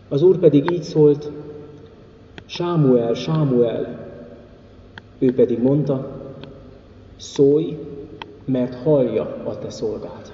Az Úr pedig így szólt: Sámuel, Sámuel. Ő pedig mondta: Szólj, mert hallja a te szolgád.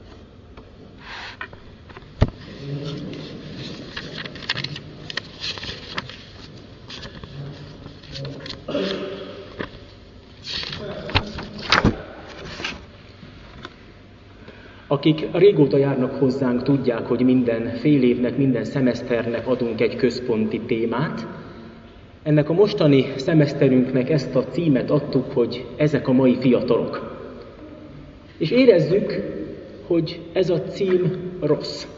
Akik régóta járnak hozzánk, tudják, hogy minden fél évnek, minden szemeszternek adunk egy központi témát. Ennek a mostani szemeszterünknek ezt a címet adtuk, hogy ezek a mai fiatalok. És érezzük, hogy ez a cím rossz.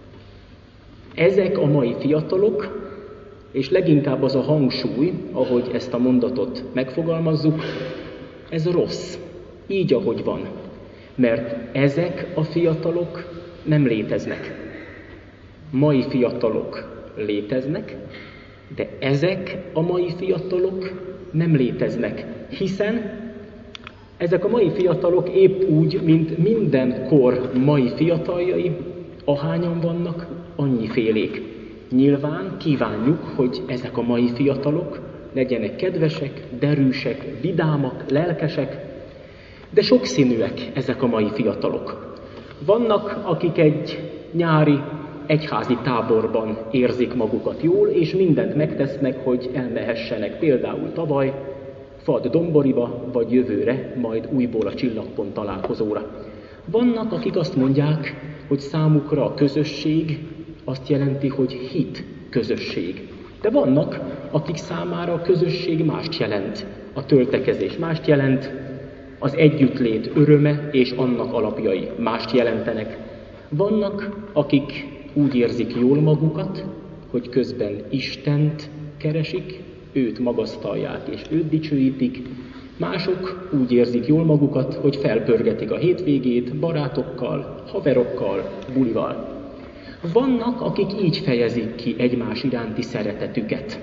Ezek a mai fiatalok, és leginkább az a hangsúly, ahogy ezt a mondatot megfogalmazzuk, ez rossz, így ahogy van. Mert ezek a fiatalok nem léteznek. Mai fiatalok léteznek, de ezek a mai fiatalok nem léteznek, hiszen ezek a mai fiatalok épp úgy, mint minden kor mai fiataljai, ahányan vannak, annyifélék. Nyilván kívánjuk, hogy ezek a mai fiatalok legyenek kedvesek, derűsek, vidámak, lelkesek, de sokszínűek ezek a mai fiatalok. Vannak, akik egy nyári egyházi táborban érzik magukat jól, és mindent megtesznek, hogy elmehessenek például tavaly Fadd-Domboriba, vagy jövőre, majd újból a Csillagpont találkozóra. Vannak, akik azt mondják, hogy számukra a közösség azt jelenti, hogy hit közösség. De vannak, akik számára a közösség mást jelent, a töltekezés mást jelent, az együttlét öröme és annak alapjai mást jelentenek. Vannak, akik úgy érzik jól magukat, hogy közben Istent keresik, őt magasztalják és őt dicsőítik. Mások úgy érzik jól magukat, hogy felpörgetik a hétvégét barátokkal, haverokkal, bulival. Vannak, akik így fejezik ki egymás iránti szeretetüket.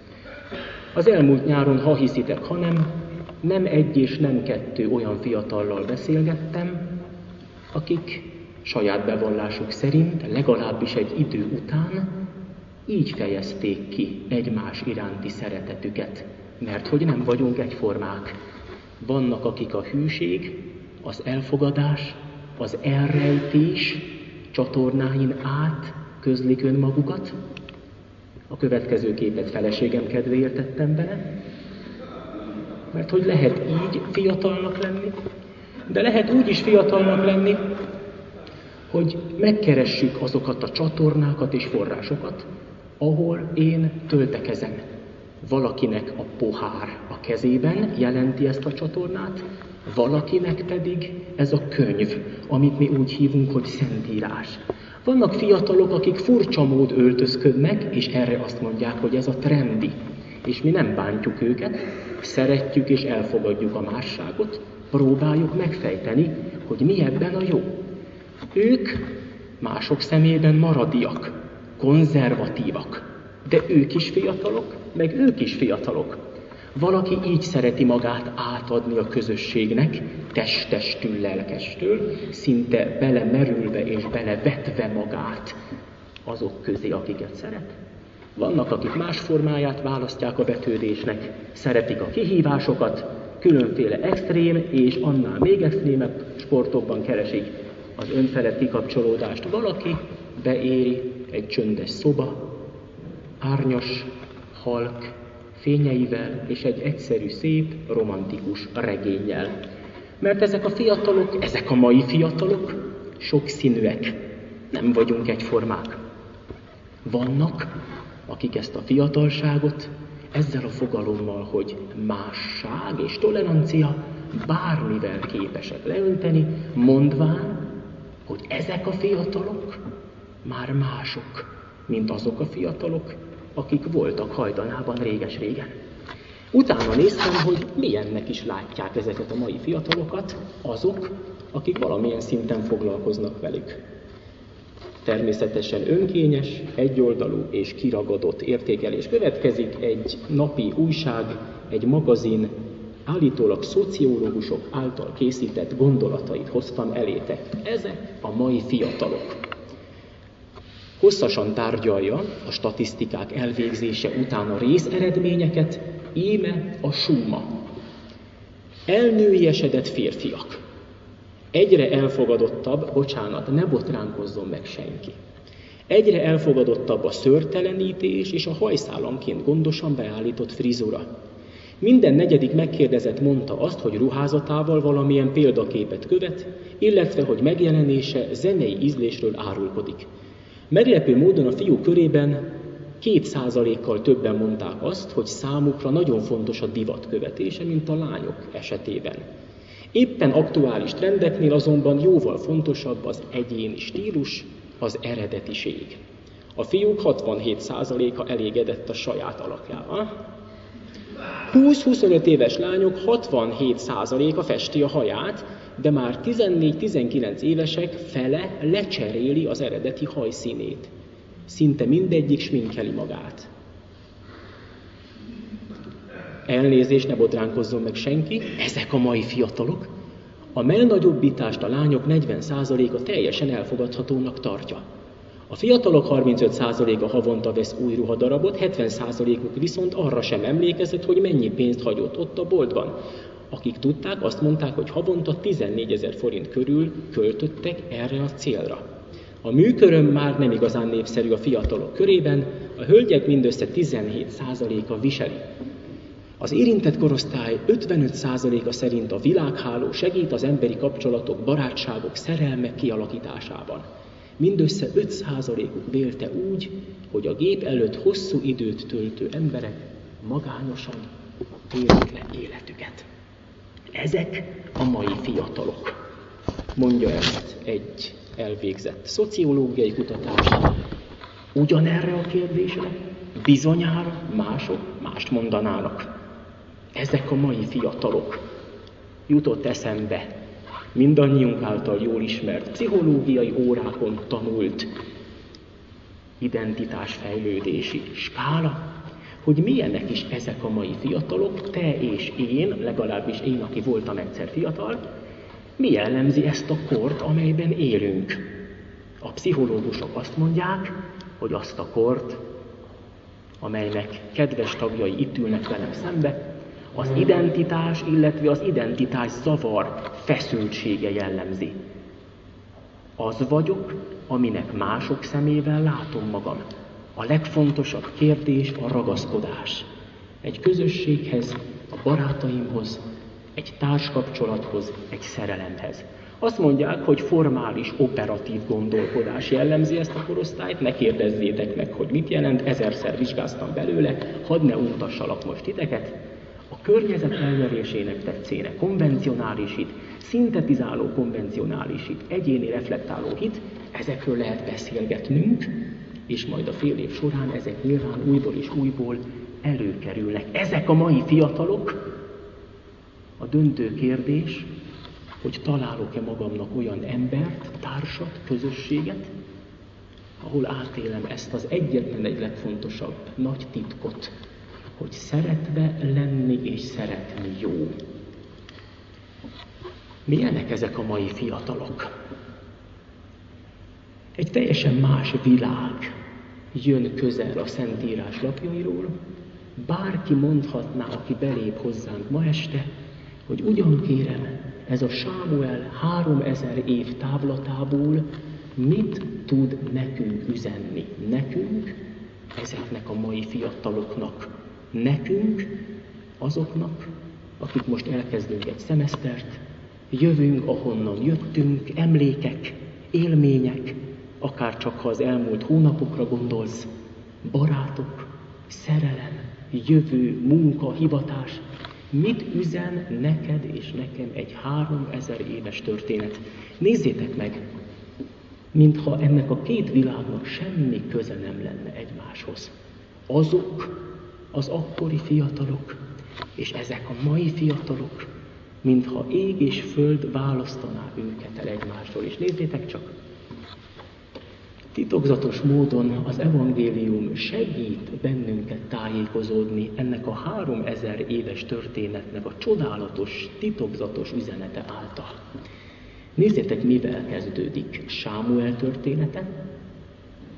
Az elmúlt nyáron, ha hiszitek, ha nem egy és nem kettő olyan fiatallal beszélgettem, akik saját bevallásuk szerint legalábbis egy idő után így fejezték ki egymás iránti szeretetüket, mert hogy nem vagyunk egyformák. Vannak, akik a hűség, az elfogadás, az elrejtés csatornáin át közlik önmagukat. A következő képet feleségem kedvéért tettem bele, mert hogy lehet így fiatalnak lenni, de lehet úgy is fiatalnak lenni, hogy megkeressük azokat a csatornákat és forrásokat, ahol én töltekezem. Valakinek a pohár a kezében jelenti ezt a csatornát, valakinek pedig ez a könyv, amit mi úgy hívunk, hogy Szentírás. Vannak fiatalok, akik furcsa mód öltözködnek, és erre azt mondják, hogy ez a trendi. És mi nem bántjuk őket, szeretjük és elfogadjuk a másságot, próbáljuk megfejteni, hogy mi ebben a jó. Ők mások szemében maradiak, konzervatívak, de ők is fiatalok, meg ők is fiatalok. Valaki így szereti magát átadni a közösségnek, testestül, lelkestől, szinte belemerülve és belevetve magát azok közé, akiket szeret. Vannak, akik más formáját választják a vetődésnek, szeretik a kihívásokat, különféle extrém és annál még extrémebb sportokban keresik az önfelett kikapcsolódást. Valaki beéri egy csöndes szoba, árnyas, halk, fényeivel és egy egyszerű, szép, romantikus regénnyel. Mert ezek a fiatalok, ezek a mai fiatalok sokszínűek, nem vagyunk egyformák. Vannak, akik ezt a fiatalságot ezzel a fogalommal, hogy másság és tolerancia bármivel képesek leönteni, mondván, hogy ezek a fiatalok már mások, mint azok a fiatalok, akik voltak hajdanában réges-régen. Utána néztem, hogy milyennek is látják ezeket a mai fiatalokat azok, akik valamilyen szinten foglalkoznak velük. Természetesen önkényes, egyoldalú és kiragadott értékelés következik. Egy napi újság, egy magazin állítólag szociológusok által készített gondolatait hoztam elétek. Ezek a mai fiatalok. Hosszasan tárgyalja a statisztikák elvégzése után a részeredményeket, íme a summa. Elnőiesedett férfiak. Egyre elfogadottabb, bocsánat, ne botránkozzon meg senki. Egyre elfogadottabb a szőrtelenítés és a hajszálanként gondosan beállított frizura. Minden negyedik megkérdezett mondta azt, hogy ruházatával valamilyen példaképet követ, illetve hogy megjelenése zenei ízlésről árulkodik. Meglepő módon a fiúk körében 2%-kal többen mondták azt, hogy számukra nagyon fontos a divat követése, mint a lányok esetében. Éppen aktuális trendeknél azonban jóval fontosabb az egyéni stílus, az eredetiség. A fiúk 67%-a elégedett a saját alakjával. 20-25 éves lányok 67%-a festi a haját, de már 14-19 évesek fele lecseréli az eredeti hajszínét. Szinte mindegyik sminkeli magát. Elnézést, ne botránkozzon meg senki, ezek a mai fiatalok. A mellnagyobbítást a lányok 40%-a teljesen elfogadhatónak tartja. A fiatalok 35%-a havonta vesz új ruhadarabot, 70%-uk viszont arra sem emlékezett, hogy mennyi pénzt hagyott ott a boltban. Akik tudták, azt mondták, hogy havonta 14 000 forint körül költöttek erre a célra. A műköröm már nem igazán népszerű a fiatalok körében, a hölgyek mindössze 17%-a viseli. Az érintett korosztály 55%-a szerint a világháló segít az emberi kapcsolatok, barátságok, szerelmek kialakításában. Mindössze 5%-uk vélte úgy, hogy a gép előtt hosszú időt töltő emberek magányosan élik le életüket. Ezek a mai fiatalok. Mondja ezt egy elvégzett szociológiai kutatás. Ugyanerre a kérdésre bizonyára mások mást mondanának. Ezek a mai fiatalok. Jutott eszembe mindannyiunk által jól ismert, pszichológiai órákon tanult identitásfejlődési skála, hogy milyenek is ezek a mai fiatalok, te és én, legalábbis én, aki voltam egyszer fiatal, mi jellemzi ezt a kort, amelyben élünk. A pszichológusok azt mondják, hogy azt a kort, amelynek kedves tagjai itt ülnek velem szembe, az identitás, illetve az identitás zavar feszültsége jellemzi. Az vagyok, aminek mások szemével látom magam. A legfontosabb kérdés a ragaszkodás. Egy közösséghez, a barátaimhoz, egy társkapcsolathoz, egy szerelemhez. Azt mondják, hogy formális, operatív gondolkodás jellemzi ezt a korosztályt, ne kérdezzétek meg, hogy mit jelent, 1000-szer vizsgáztam belőle, hadd ne untassalak most titeket. A környezet elnyerésének tetszének konvencionális hit, szintetizáló konvencionális hit, egyéni reflektáló hit, ezekről lehet beszélgetnünk, és majd a fél év során ezek nyilván újból és újból előkerülnek. Ezek a mai fiatalok, a döntő kérdés, hogy találok-e magamnak olyan embert, társat, közösséget, ahol átélem ezt az egyetlen egy legfontosabb nagy titkot, hogy szeretve lenni és szeretni jó. Milyenek ezek a mai fiatalok? Egy teljesen más világ jön közel a Szentírás lapjairól. Bárki mondhatná, aki belép hozzánk ma este, hogy ugyan kérem, ez a Sámuel 3000 év távlatából mit tud nekünk üzenni? Nekünk, ezeknek a mai fiataloknak, nekünk, azoknak, akik most elkezdünk egy szemesztert, jövünk, ahonnan jöttünk, emlékek, élmények, akár csak ha az elmúlt hónapokra gondolsz, barátok, szerelem, jövő, munka, hivatás. Mit üzen neked és nekem egy 3000 éves történet? Nézzétek meg, mintha ennek a két világnak semmi köze nem lenne egymáshoz. Azok az akkori fiatalok, és ezek a mai fiatalok, mintha ég és föld választaná őket el egymástól. És nézzétek csak, titokzatos módon az evangélium segít bennünket tájékozódni ennek a 3000 éves történetnek a csodálatos, titokzatos üzenete által. Nézzétek, mivel kezdődik Sámuel története.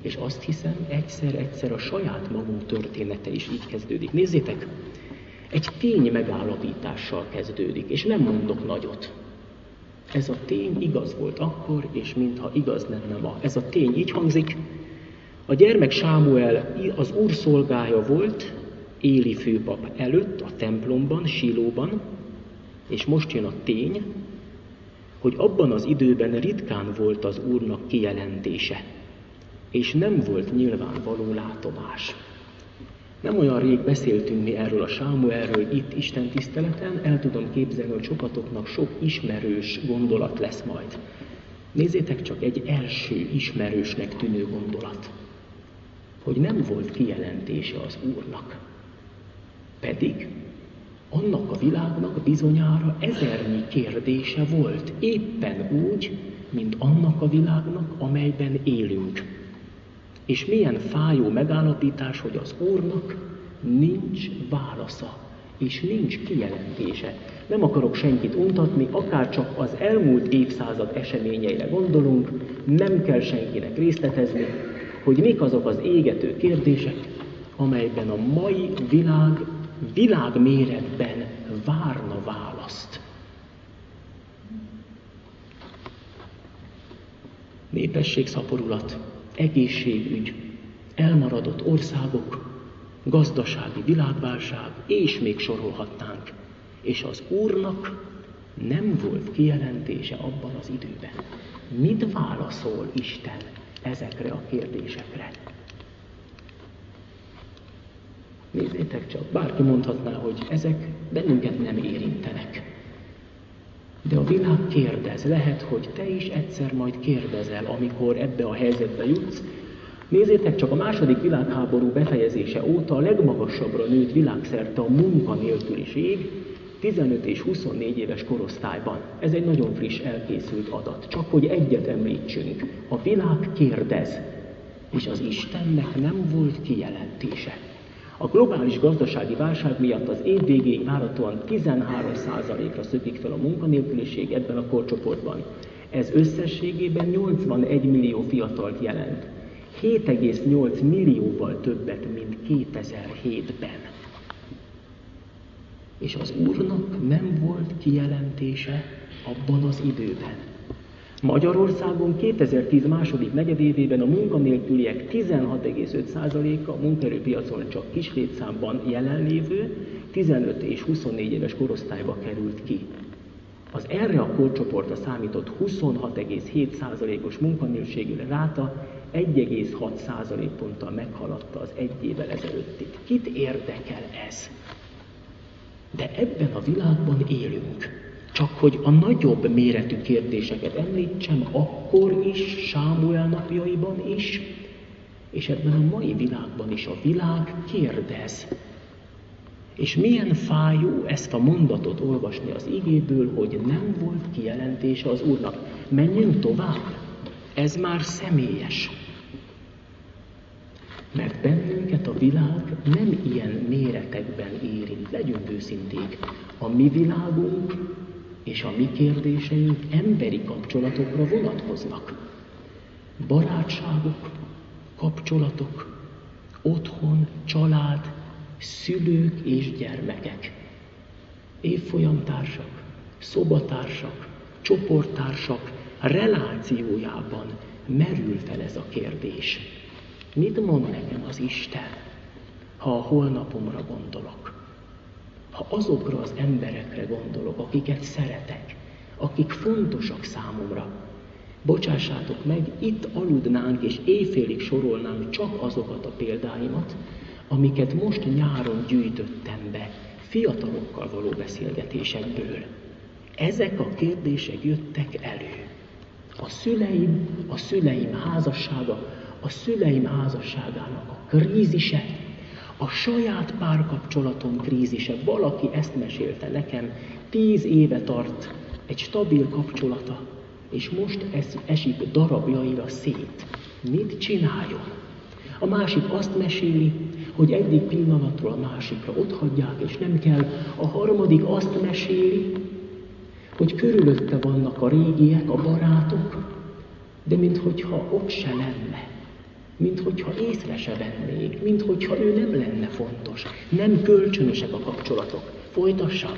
És azt hiszem, egyszer-egyszer a saját magunk története is így kezdődik. Nézzétek, egy tény megállapítással kezdődik, és nem mondok nagyot. Ez a tény igaz volt akkor, és mintha igaz lenne ma. Ez a tény így hangzik: a gyermek Sámuel az Úr szolgája volt, Éli főpap előtt, a templomban, Silóban, és most jön a tény, hogy abban az időben ritkán volt az Úrnak kijelentése, és nem volt nyilvánvaló látomás. Nem olyan rég beszéltünk mi erről a Sámuelről itt Isten tiszteleten, el tudom képzelni, hogy sokatoknak sok ismerős gondolat lesz majd. Nézzétek csak, egy első ismerősnek tűnő gondolat, hogy nem volt kijelentése az Úrnak. Pedig annak a világnak bizonyára ezernyi kérdése volt, éppen úgy, mint annak a világnak, amelyben élünk. És milyen fájó megállapítás, hogy az Úrnak nincs válasza, és nincs kijelentése. Nem akarok senkit untatni, akár csak az elmúlt évszázad eseményeire gondolunk, nem kell senkinek részletezni, hogy mik azok az égető kérdések, amelyben a mai világméretben várna választ. Népességszaporulat, egészségügy, elmaradott országok, gazdasági világválság, és még sorolhatnánk. És az Úrnak nem volt kijelentése abban az időben. Mit válaszol Isten ezekre a kérdésekre? Nézzétek csak, bárki mondhatná, hogy ezek bennünket nem érintenek. De a világ kérdez, lehet, hogy te is egyszer majd kérdezel, amikor ebbe a helyzetbe jutsz. Nézzétek csak, a második világháború befejezése óta a legmagasabbra nőtt világszerte a munkanélküliség 15 és 24 éves korosztályban. Ez egy nagyon friss elkészült adat, csak hogy egyet említsünk. A világ kérdez, és az Istennek nem volt kijelentése. A globális gazdasági válság miatt az év végéig várhatóan 13%-ra szökik fel a munkanélküliség ebben a korcsoportban. Ez összességében 81 millió fiatalt jelent. 7,8 millióval többet, mint 2007-ben. És az Úrnak nem volt kijelentése abban az időben. Magyarországon 2010 második negyedévében a munkanélküliek 16,5%-a a munkaerőpiacon csak kis létszámban jelenlévő 15 és 24 éves korosztályba került ki. Az erre a korcsoportra számított 26,7%-os munkanélküliségi ráta 1,6% ponttal meghaladta az egy évvel ezelőttit. Kit érdekel ez? De ebben a világban élünk. Csak hogy a nagyobb méretű kérdéseket említsem akkor is, Sámuel napjaiban is, és ebben a mai világban is a világ kérdez. És milyen fájó ezt a mondatot olvasni az igéből, hogy nem volt kijelentése az Úrnak. Menjünk tovább. Ez már személyes. Mert bennünket a világ nem ilyen méretekben érint. Legyünk őszinték. A mi világunk és a mi kérdéseink emberi kapcsolatokra vonatkoznak. Barátságok, kapcsolatok, otthon, család, szülők és gyermekek, évfolyamtársak, szobatársak, csoporttársak relációjában merül fel ez a kérdés. Mit mond nekem az Isten, ha a holnapomra gondolok? Ha azokra az emberekre gondolok, akiket szeretek, akik fontosak számomra, bocsássátok meg, itt aludnánk és éjfélig sorolnánk csak azokat a példáimat, amiket most nyáron gyűjtöttem be fiatalokkal való beszélgetésekből. Ezek a kérdések jöttek elő. A szüleim házassága, a szüleim házasságának a krízise, a saját párkapcsolatom krízise. Valaki ezt mesélte nekem, 10 éve tart egy stabil kapcsolata, és most ez esik darabjaira szét. Mit csináljon? A másik azt meséli, hogy egyik pillanatról a másikra otthagyják, és nem kell. A harmadik azt meséli, hogy körülötte vannak a régiek, a barátok, de minthogyha ott se lenne. minthogyha észre se vennék, minthogyha ő nem lenne fontos. Nem kölcsönösek a kapcsolatok. Folytassam.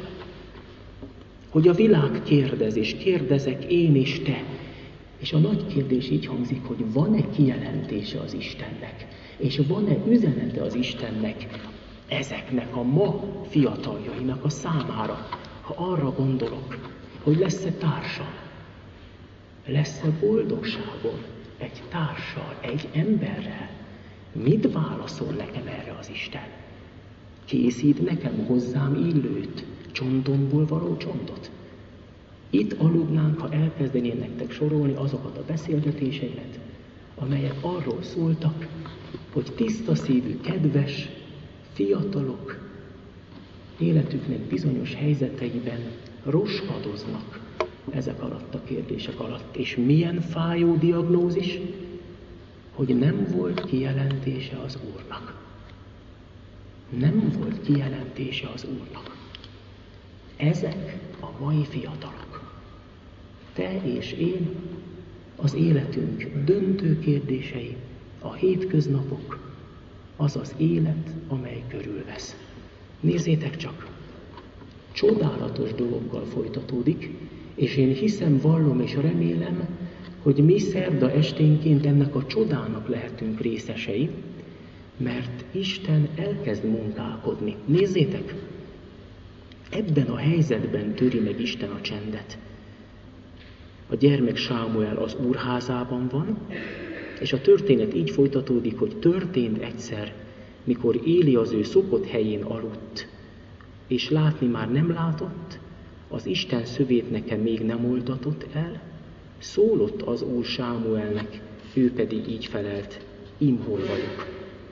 Hogy a világ kérdez, és kérdezek én és te. És a nagy kérdés így hangzik, hogy van-e kijelentése az Istennek? És van-e üzenete az Istennek ezeknek a ma fiataljainak a számára? Ha arra gondolok, hogy lesz-e társam, lesz-e boldogságom egy társal, egy emberrel, mit válaszol nekem erre az Isten? Készít nekem hozzám illőt, csontomból való csontot? Itt aludnánk, ha elkezdeném nektek sorolni azokat a beszélgetéseimet, amelyek arról szóltak, hogy tiszta szívű, kedves fiatalok életüknek bizonyos helyzeteiben roskadoznak ezek alatt a kérdések alatt. És milyen fájó diagnózis, hogy nem volt kijelentése az Úrnak. Nem volt kijelentése az Úrnak. Ezek a mai fiatalok. Te és én, az életünk döntő kérdései, a hétköznapok, az az élet, amely körülvesz. Nézzétek csak, csodálatos dologgal folytatódik, és én hiszem, vallom és remélem, hogy mi szerda esténként ennek a csodának lehetünk részesei, mert Isten elkezd munkálkodni. Nézzétek, ebben a helyzetben töri meg Isten a csendet. A gyermek Sámuel az úrházában van, és a történet így folytatódik, hogy történt egyszer, mikor Éli az ő szokott helyén aludt, és látni már nem látott, az Isten szövét nekem még nem oltatott el, szólott az Úr Sámuelnek, ő pedig így felelt, ím hol vagyok.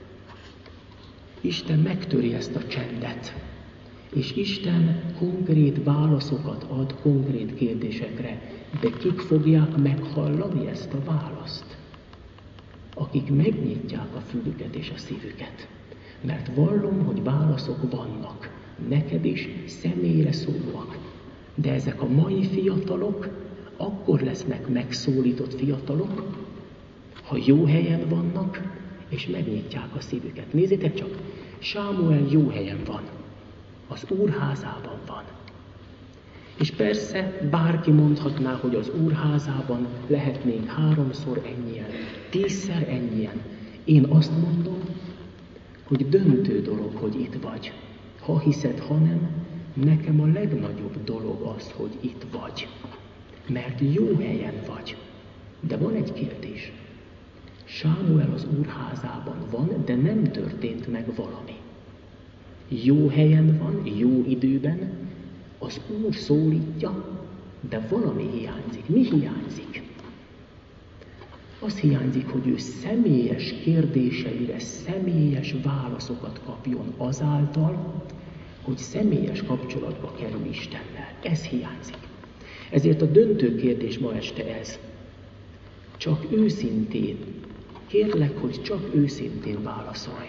Isten megtöri ezt a csendet, és Isten konkrét válaszokat ad konkrét kérdésekre, de kik fogják meghallani ezt a választ? Akik megnyitják a fülüket és a szívüket. Mert vallom, hogy válaszok vannak, neked is személyre szólóak. De ezek a mai fiatalok akkor lesznek megszólított fiatalok, ha jó helyen vannak, és megnyitják a szívüket. Nézzétek csak, Sámuel jó helyen van, az úrházában van. És persze bárki mondhatná, hogy az úrházában lehetnénk 3-szor ennyien, 10-szer ennyien. Én azt mondom, hogy döntő dolog, hogy itt vagy. Ha hiszed, ha nem, nekem a legnagyobb dolog az, hogy itt vagy. Mert jó helyen vagy. De van egy kérdés. Sámuel az úrházában van, de nem történt meg valami. Jó helyen van, jó időben, az Úr szólítja, de valami hiányzik. Mi hiányzik? Az hiányzik, hogy ő személyes kérdéseire személyes válaszokat kapjon azáltal, hogy személyes kapcsolatba kerül Istennel. Ez hiányzik. Ezért a döntő kérdés ma este ez. Csak őszintén, kérlek, hogy csak őszintén válaszolj.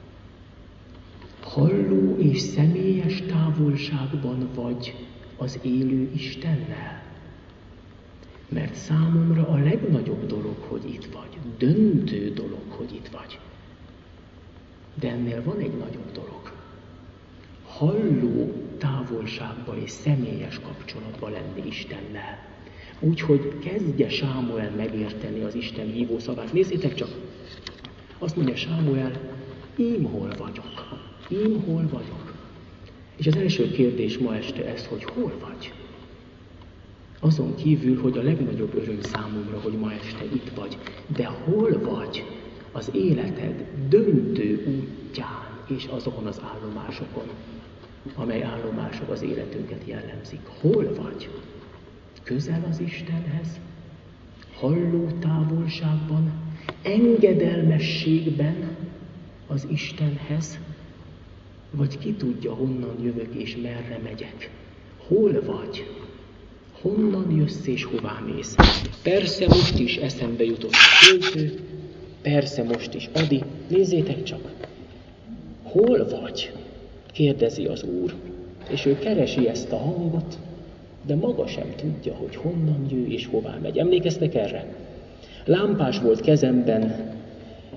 Halló és személyes távolságban vagy az élő Istennel? Mert számomra a legnagyobb dolog, hogy itt vagy. Döntő dolog, hogy itt vagy. De ennél van egy nagyobb dolog. Halló távolságba és személyes kapcsolatba lenni Istennel. Úgyhogy kezdje Sámuel megérteni az Isten hívó szavát. Nézzétek csak, azt mondja Sámuel, ím hol vagyok. Ím hol vagyok. És az első kérdés ma este ez, hogy hol vagy? Azon kívül, hogy a legnagyobb öröm számomra, hogy ma este itt vagy. De hol vagy az életed döntő útján és azokon az állomásokon, amely állomások az életünket jellemzik. Hol vagy? Közel az Istenhez? Halló távolságban? Engedelmességben az Istenhez? Vagy ki tudja, honnan jövök és merre megyek? Hol vagy? Honnan jössz és hová mész? Persze most is eszembe jutott a költő, persze most is Adi, nézzétek csak. Hol vagy? Kérdezi az Úr, és ő keresi ezt a hangot, de maga sem tudja, hogy honnan jön és hová megy. Emlékeztek erre? Lámpás volt kezemben,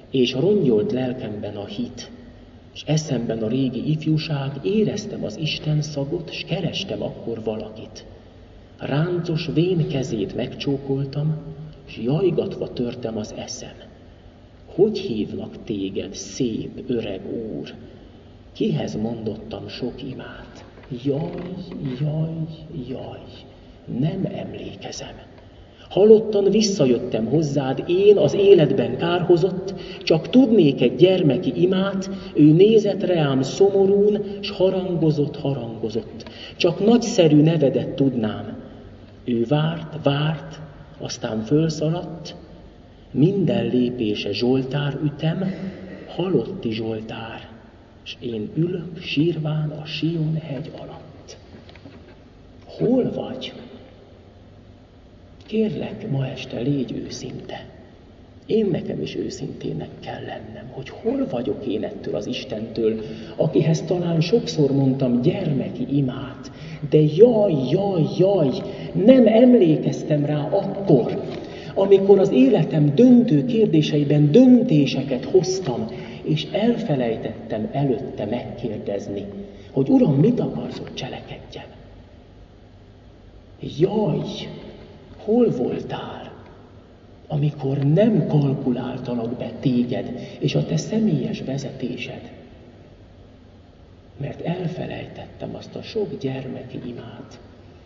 és rongyolt lelkemben a hit, és eszemben a régi ifjúság, éreztem az Isten szagot, s kerestem akkor valakit. Ráncos vén kezét megcsókoltam, s jajgatva törtem az eszem. Hogy hívnak téged, szép, öreg úr? Kihez mondottam sok imát? Jaj, jaj, jaj, nem emlékezem. Halottan visszajöttem hozzád, én az életben kárhozott, csak tudnék egy gyermeki imát, ő nézett reám szomorún, s harangozott. Csak nagyszerű nevedet tudnám. Ő várt, aztán fölszaladt, minden lépése Zsoltár ütem, halotti Zsoltár, s én ülök sírván a Sion hegy alatt. Hol vagy? Kérlek, ma este légy őszinte. Én nekem is őszintének kell lennem, hogy hol vagyok én ettől az Istentől, akihez talán sokszor mondtam gyermeki imát, de jaj, nem emlékeztem rá akkor, amikor az életem döntő kérdéseiben döntéseket hoztam, és elfelejtettem előtte megkérdezni, hogy Uram, mit akarsz, hogy cselekedjem? Jaj, hol voltál, amikor nem kalkuláltalak be téged és a te személyes vezetésed? Mert elfelejtettem azt a sok gyermeki imát.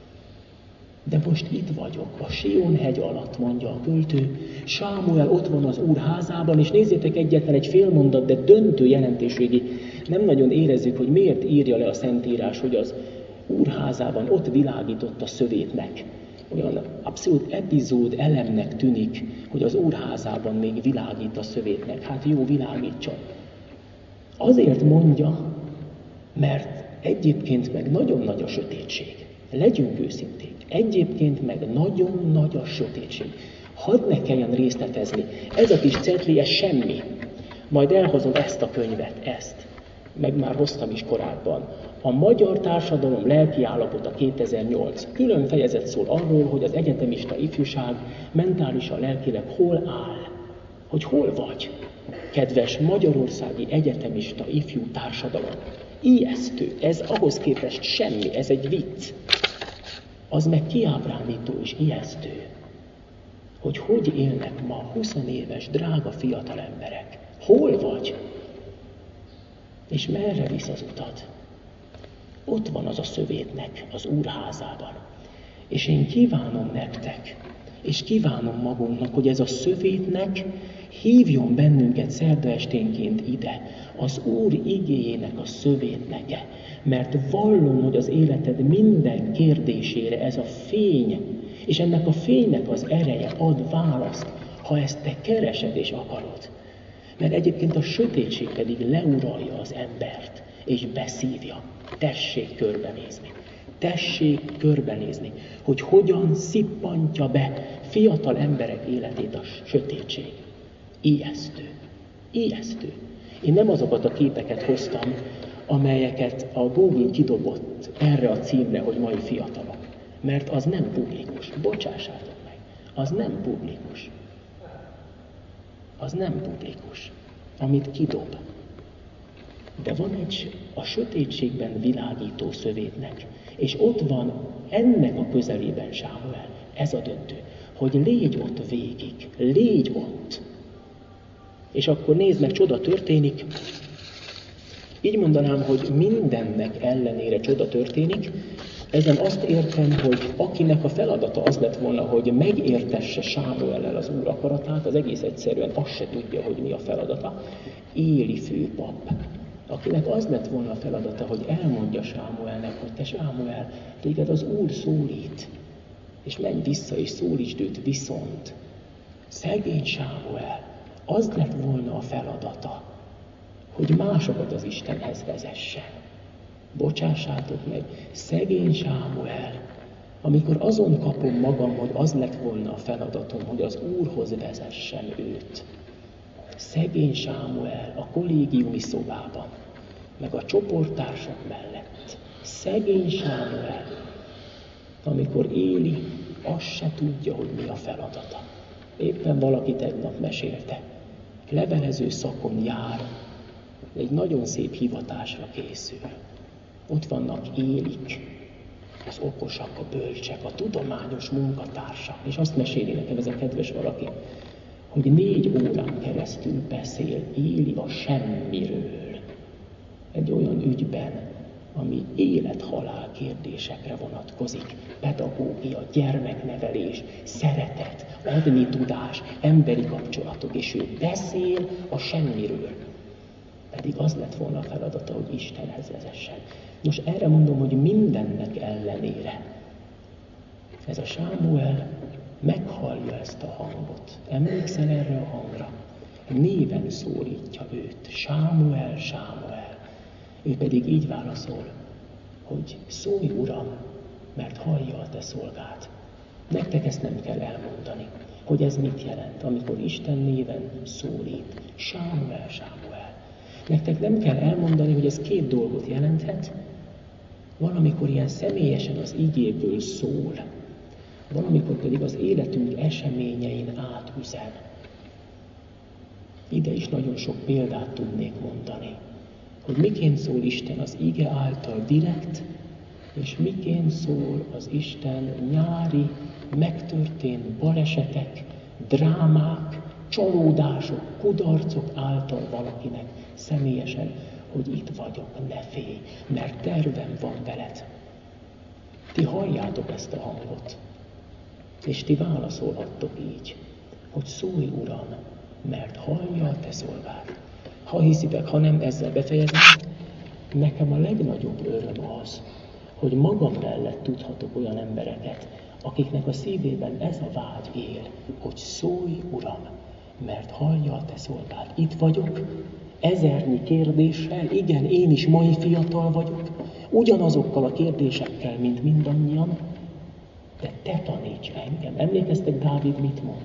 De most itt vagyok, a Sion hegy alatt, mondja a költő. Sámuel ott van az Úr házában, és nézzétek, egyetlen egy fél mondat, de döntő jelentőségi. Nem nagyon érezzük, hogy miért írja le a Szentírás, hogy az Úr házában ott világított a szövétnek. Olyan abszolút epizód elemnek tűnik, hogy az Úr házában még világít a szövétnek. Hát jó, világítson. Azért mondja, mert egyébként meg nagyon nagy a sötétség. Legyünk őszinték. Egyébként meg nagyon nagy a sötétség. Hadd ne kelljen részletezni. Ez a kis cetli, ez semmi. Majd elhozom ezt a könyvet, ezt. Meg már hoztam is korábban. A magyar társadalom lelkiállapota 2008. Külön fejezet szól arról, hogy az egyetemista ifjúság mentálisan, lelkileg hol áll. Hogy hol vagy, kedves magyarországi egyetemista ifjú társadalom. Ijesztő. Ez ahhoz képest semmi, ez egy vicc. Az meg kiábrándító és ijesztő, hogy élnek ma 20 éves, drága fiatal emberek. Hol vagy? És merre visz az utad? Ott van az a szövétnek az Úr házában. És én kívánom nektek, és kívánom magunknak, hogy ez a szövétnek hívjon bennünket szerda esténként ide, az Úr igéjének a szövétneke. Mert vallom, hogy az életed minden kérdésére ez a fény, és ennek a fénynek az ereje ad választ, ha ezt te keresed és akarod. Mert egyébként a sötétség pedig leuralja az embert, és beszívja. Tessék körbenézni. Tessék körbenézni, hogy hogyan szippantja be fiatal emberek életét a sötétség. Ijesztő. Ijesztő. Én nem azokat a képeket hoztam, amelyeket a Google kidobott erre a címre, hogy mai fiatalok. Mert az nem publikus. Bocsássátok meg. Az nem publikus. Az nem publikus, amit kidob. De van egy a sötétségben világító szövétnek, és ott van ennek a közelében Sámuel. Ez a döntő, hogy légy ott végig, légy ott. És akkor nézd meg, csoda történik. Így mondanám, hogy mindennek ellenére csoda történik. Ezen azt értem, hogy akinek a feladata az lett volna, hogy megértesse Sámuellel az Úr akaratát, az egész egyszerűen azt se tudja, hogy mi a feladata. Éli főpap, akinek az lett volna a feladata, hogy elmondja Sámuelnek, hogy te Sámuel, téged az Úr szólít, és menj vissza és szólítsd őt viszont. Szegény Sámuel, az lett volna a feladata, hogy másokat az Istenhez vezessen. Bocsássátok meg, szegény Sámuel, amikor azon kapom magam, hogy az lett volna a feladatom, hogy az Úrhoz vezessen őt. Szegény Sámuel a kollégiumi szobában, meg a csoporttársak mellett. Szegény Sámuel, amikor Éli, azt se tudja, hogy mi a feladata. Éppen valaki tegnap mesélte. levelező szakon jár, egy nagyon szép hivatásra készül. Ott vannak Élik, az okosak, a bölcsek, a tudományos munkatársak. És azt meséli nekem ez a kedves valaki, hogy 4 órán keresztül beszél Éli a semmiről. Egy olyan ügyben, ami élet-halál kérdésekre vonatkozik. Pedagógia, gyermeknevelés, szeretet, adni tudás, emberi kapcsolatok. És ő beszél a semmiről. Pedig az lett volna a feladata, hogy Istenhez vezessen. Most erre mondom, hogy mindennek ellenére ez a Sámuel meghallja ezt a hangot. Emlékszel erre a hangra? Néven szólítja őt. Sámuel, Sámuel. Ő pedig így válaszol, hogy szólj, Uram, mert hallja a te szolgád. Nektek ezt nem kell elmondani, hogy ez mit jelent, amikor Isten néven szólít. Sámuel, Sámuel. Nektek nem kell elmondani, hogy ez 2 dolgot jelenthet. Valamikor ilyen személyesen az igéből szól, valamikor pedig az életünk eseményein átüzen. Ide is nagyon sok példát tudnék mondani, hogy miként szól Isten az ige által direkt, és miként szól az Isten nyári, megtörtént balesetek, drámák, csalódások, kudarcok által valakinek személyesen, hogy itt vagyok, ne félj, mert tervem van veled. Ti halljátok ezt a hangot, és ti válaszolhattok így, hogy szólj, Uram, mert hallja a te szolgád. Ha hiszitek, ha nem, ezzel befejezem, nekem a legnagyobb öröm az, hogy magam mellett tudhatok olyan embereket, akiknek a szívében ez a vágy él, hogy szólj, Uram, mert hallja a te szolgád. Itt vagyok, ezernyi kérdéssel, igen, én is mai fiatal vagyok, ugyanazokkal a kérdésekkel, mint mindannyian, de te taníts engem. Emlékeztek, Dávid mit mond?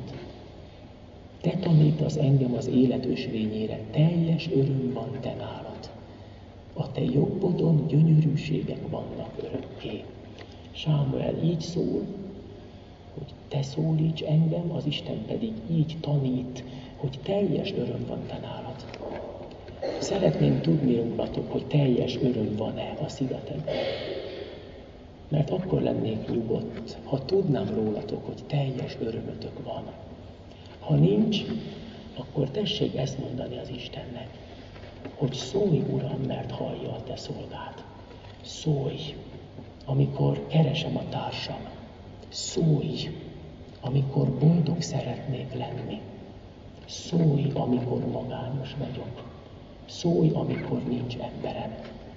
Te tanítasz engem az élet ösvényére, teljes öröm van te nálad. A te jobbodon gyönyörűségek vannak örökké. Sámuel így szól, hogy te szólíts engem, az Isten pedig így tanít, hogy teljes öröm van te nálad. Szeretném tudni rólatok, hogy teljes öröm van-e a szívetekben. Mert akkor lennék nyugodt, ha tudnám rólatok, hogy teljes örömötök van. Ha nincs, akkor tessék ezt mondani az Istennek, hogy szólj, Uram, mert hallja a te szolgád. Szólj, amikor keresem a társam. Szólj, amikor boldog szeretnék lenni. Szólj, amikor magányos vagyok. Szólj, amikor nincs emberem.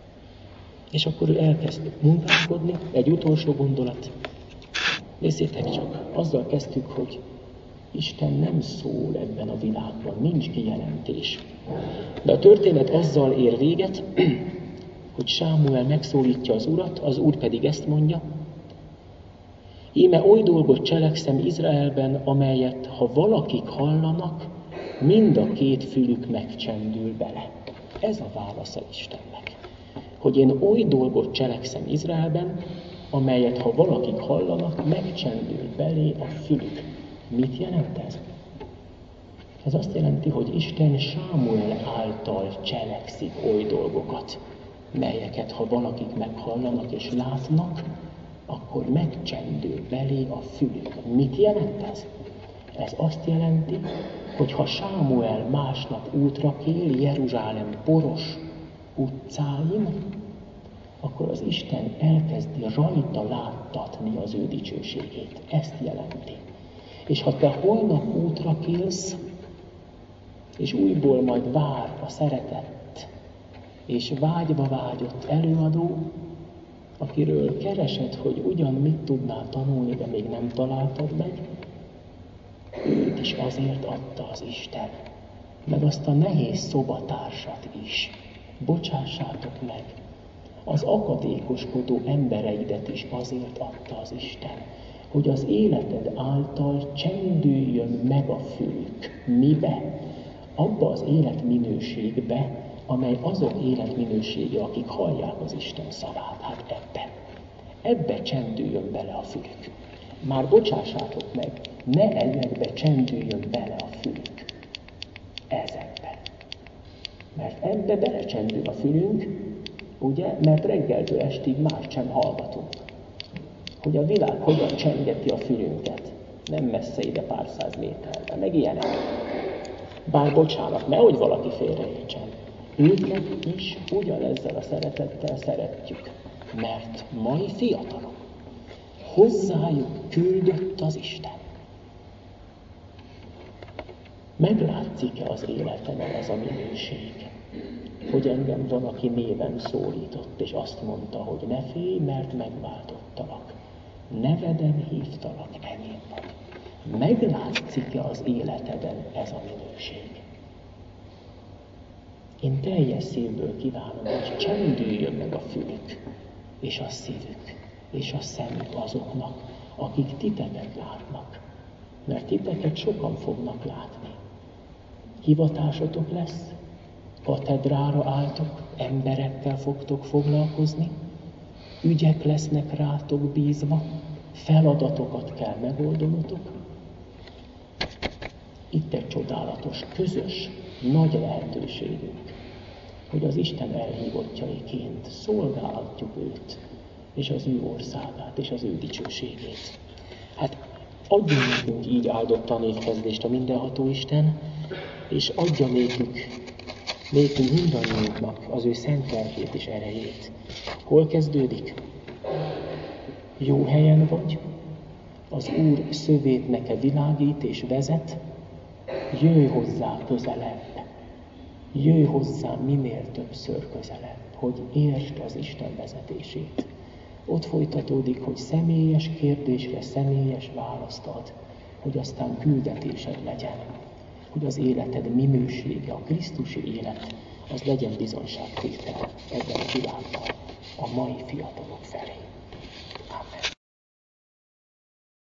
És akkor ő elkezd munkálkodni, egy utolsó gondolat. Nézzétek csak, azzal kezdtük, hogy Isten nem szól ebben a világban, nincs kijelentés. De a történet azzal ér véget, hogy Sámuel megszólítja az Urat, az Úr pedig ezt mondja, íme oly dolgot cselekszem Izraelben, amelyet, ha valakik hallanak, mind a 2 fülük megcsendül bele. Ez a válasza Istennek. Hogy én oly dolgot cselekszem Izraelben, amelyet, ha valakik hallanak, megcsendül belé a fülük. Mit jelent ez? Ez azt jelenti, hogy Isten Sámuel által cselekszik oly dolgokat, melyeket, ha valakik meghallanak és látnak, akkor megcsendül belé a fülük. Mit jelent ez? Ez azt jelenti, hogy ha Sámuel másnap útra kél Jeruzsálem poros utcáin, akkor az Isten elkezdi rajta láttatni az ő dicsőségét. Ezt jelenti. És ha te holnap útra kélsz, és újból majd vár a szeretett, és vágyva vágyott előadó, akiről keresed, hogy ugyan mit tudnál tanulni, de még nem találtad meg, őt is azért adta az Isten, meg azt a nehéz szobatársat is. Bocsássátok meg, az akadékoskodó embereidet is azért adta az Isten, hogy az életed által csendüljön meg a fülük. Mibe? Abba az életminőségbe, amely azok életminősége, akik hallják az Isten szavát. Hát ebbe. Ebbe csendüljön bele a fülük. Már bocsássátok meg, ne ezekbe csendüljön bele a fülük. Ezek. Mert ebbe belecsendül a fülünk, ugye, mert reggeltől estig már sem hallgatunk. Hogy a világ hogyan csengeti a fülünket. Nem messze ide pár száz méterre, meg ilyenek. Bár bocsánat, nehogy valaki félreértsen. Őket is ugyanezzel a szeretettel szeretjük, mert mai fiatalok. Hozzájuk küldött az Isten. Meglátszik-e az életemben ez a minőség? Hogy engem valaki néven szólított, és azt mondta, hogy ne félj, mert megváltottalak. Neveden hívtalak, enyém vagy. Meglátszik-e az életeden ez a minőség? Én teljes szívből kívánom, hogy csendüljön meg a fülük, és a szívük, és a szemük azoknak, akik titeket látnak. Mert titeket sokan fognak látni. Hivatásotok lesz, katedrára álltok, emberekkel fogtok foglalkozni, ügyek lesznek rátok bízva, feladatokat kell megoldanotok. Itt egy csodálatos, közös, nagy lehetőségünk, hogy az Isten elhívottjaiként szolgálhatjuk őt, és az ő országát, és az ő dicsőségét. Hát adjon nekünk így áldott tanévkezdést a mindenható Isten, és adja nékünk mindannyiunknak az ő szent lelkét és erejét. Hol kezdődik? Jó helyen vagy, az Úr szövét neked világít és vezet, jöjj hozzá közelebb, jöjj hozzá minél többször közelebb, hogy értsd az Isten vezetését. Ott folytatódik, hogy személyes kérdésre személyes választ ad, hogy aztán küldetésed legyen, hogy az életed minősége, a krisztusi élet, az legyen bizonságtétel ebben a világban, a mai fiatalok felé.